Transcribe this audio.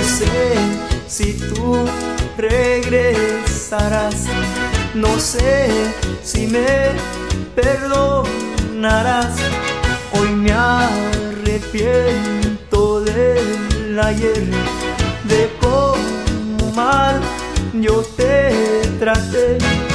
sé si tú regresarás, no sé si me perdonarás. Hoy me arrepiento del ayer, de cómo mal yo te traté.